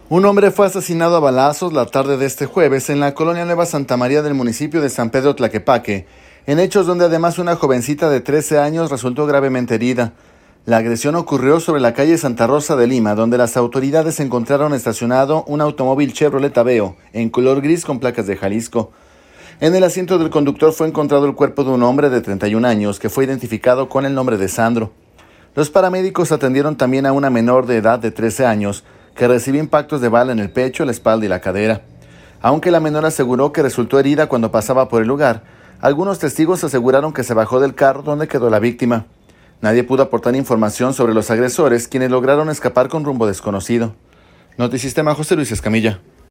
Un hombre fue asesinado a balazos la tarde de este jueves en la colonia Nueva Santa María del municipio de San Pedro Tlaquepaque, en hechos donde además una jovencita de 13 años resultó gravemente herida. La agresión ocurrió sobre la calle Santa Rosa de Lima, donde las autoridades encontraron estacionado un automóvil Chevrolet Aveo en color gris con placas de Jalisco. En el asiento del conductor fue encontrado el cuerpo de un hombre de 31 años que fue identificado con el nombre de Sandro. Los paramédicos atendieron también a una menor de edad de 13 años que recibió impactos de bala en el pecho, la espalda y la cadera. Aunque la menor aseguró que resultó herida cuando pasaba por el lugar, algunos testigos aseguraron que se bajó del carro donde quedó la víctima. Nadie pudo aportar información sobre los agresores, quienes lograron escapar con rumbo desconocido. Notisistema, José Luis Escamilla.